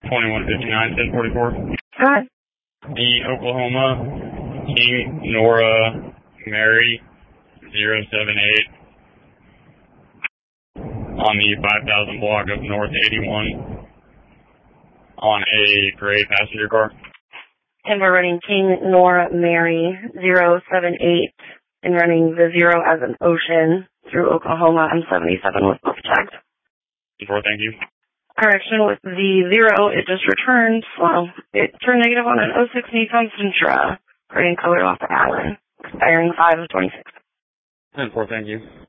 2159, 1044. Hi. The Oklahoma King Nora Mary 078 on the 5000 block of North 81 on a gray passenger car. And we're running King Nora Mary 078 and running the 0 as an ocean through Oklahoma. I'm 77 with both checked. Thank you. Correction with the 0, it just returned slow. It turned negative on an 06 Nissan Sentra, green color off the Allen, expiring 5 of 26. 10-4, thank you.